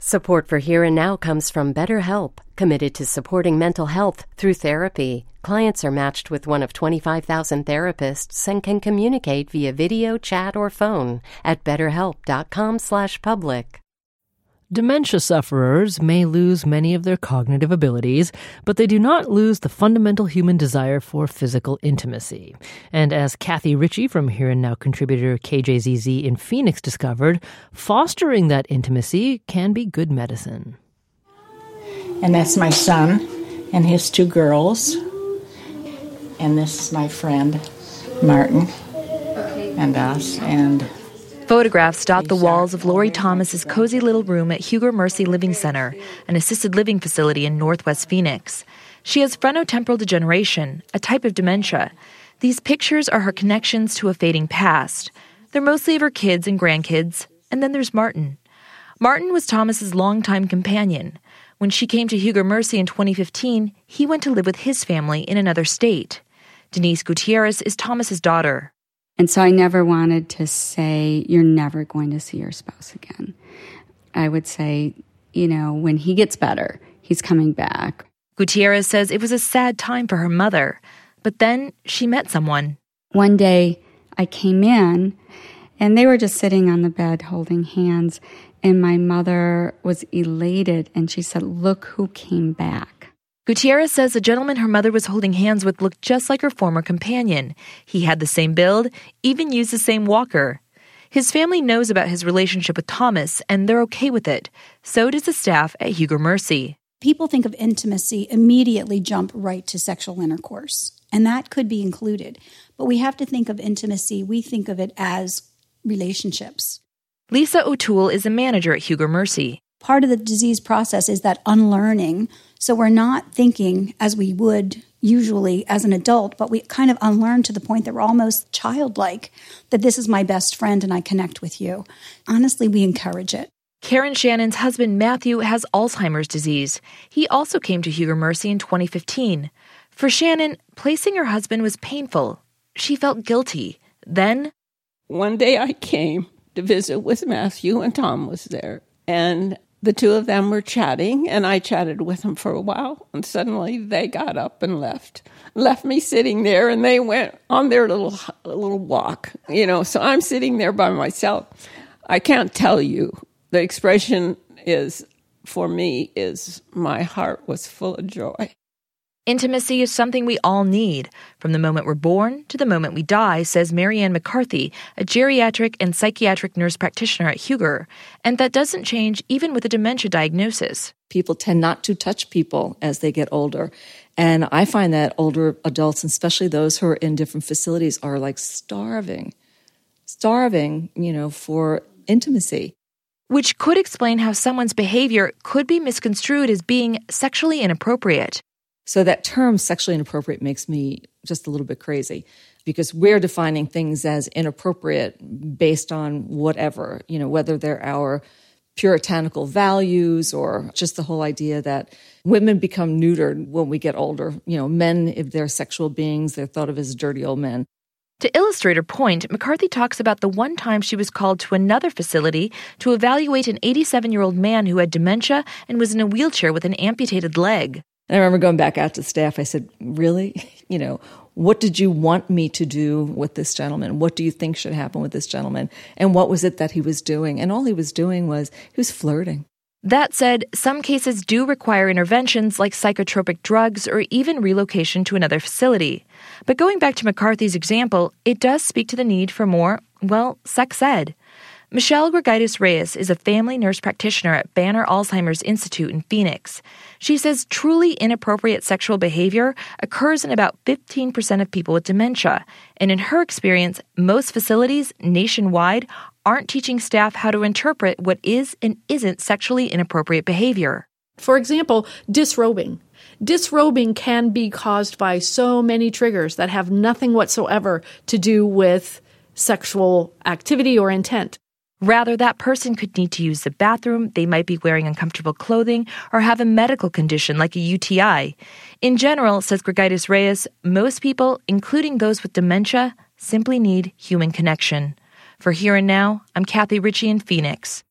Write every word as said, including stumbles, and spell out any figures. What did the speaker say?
Support for Here and Now comes from BetterHelp, committed to supporting mental health through therapy. Clients are matched with one of twenty-five thousand therapists and can communicate via video, chat, or phone at betterhelp.com slash public. Dementia sufferers may lose many of their cognitive abilities, but they do not lose the fundamental human desire for physical intimacy. And as Kathy Ritchie from Here and Now contributor K J Z Z in Phoenix discovered, fostering that intimacy can be good medicine. And that's my son and his two girls. And this is my friend, Martin, and us, and... Photographs dot the walls of Lori Thomas's cozy little room at Huger Mercy Living Center, an assisted living facility in Northwest Phoenix. She has frontotemporal degeneration, a type of dementia. These pictures are her connections to a fading past. They're mostly of her kids and grandkids, and then there's Martin. Martin was Thomas's longtime companion. When she came to Huger Mercy in twenty fifteen, he went to live with his family in another state. Denise Gutierrez is Thomas's daughter. And so I never wanted to say, you're never going to see your spouse again. I would say, you know, when he gets better, he's coming back. Gutierrez says it was a sad time for her mother. But then she met someone. One day I came in, and they were just sitting on the bed holding hands. And my mother was elated, and she said, look who came back. Gutierrez says the gentleman her mother was holding hands with looked just like her former companion. He had the same build, even used the same walker. His family knows about his relationship with Thomas, and they're okay with it. So does the staff at Huger Mercy. People think of intimacy, immediately jump right to sexual intercourse, and that could be included. But we have to think of intimacy, we think of it as relationships. Lisa O'Toole is a manager at Huger Mercy. Part of the disease process is that unlearning. So we're not thinking as we would usually as an adult, but we kind of unlearn to the point that we're almost childlike, that this is my best friend and I connect with you. Honestly, we encourage it. Karen Shannon's husband, Matthew, has Alzheimer's disease. He also came to Huger Mercy in twenty fifteen. For Shannon, placing her husband was painful. She felt guilty. Then, one day I came to visit with Matthew, and Tom was there. And the two of them were chatting, and I chatted with them for a while. And suddenly they got up and left, left me sitting there, and they went on their little little walk. You know, so I'm sitting there by myself. I can't tell you. The expression is, for me, is my heart was full of joy. Intimacy is something we all need, from the moment we're born to the moment we die, says Marianne McCarthy, a geriatric and psychiatric nurse practitioner at Huger. And that doesn't change even with a dementia diagnosis. People tend not to touch people as they get older. And I find that older adults, especially those who are in different facilities, are like starving, starving, you know, for intimacy. Which could explain how someone's behavior could be misconstrued as being sexually inappropriate. So that term sexually inappropriate makes me just a little bit crazy because we're defining things as inappropriate based on whatever, you know, whether they're our puritanical values or just the whole idea that women become neutered when we get older. You know, men, if they're sexual beings, they're thought of as dirty old men. To illustrate her point, McCarthy talks about the one time she was called to another facility to evaluate an eighty-seven-year-old man who had dementia and was in a wheelchair with an amputated leg. And I remember going back out to staff. I said, really? You know, what did you want me to do with this gentleman? What do you think should happen with this gentleman? And what was it that he was doing? And all he was doing was he was flirting. That said, some cases do require interventions like psychotropic drugs or even relocation to another facility. But going back to McCarthy's example, it does speak to the need for more, well, sex ed. Michelle Gregaitis-Reyes is a family nurse practitioner at Banner Alzheimer's Institute in Phoenix. She says truly inappropriate sexual behavior occurs in about fifteen percent of people with dementia. And in her experience, most facilities nationwide aren't teaching staff how to interpret what is and isn't sexually inappropriate behavior. For example, disrobing. Disrobing can be caused by so many triggers that have nothing whatsoever to do with sexual activity or intent. Rather, that person could need to use the bathroom, they might be wearing uncomfortable clothing, or have a medical condition like a U T I. In general, says Gregaitis-Reyes, most people, including those with dementia, simply need human connection. For Here and Now, I'm Kathy Ritchie in Phoenix.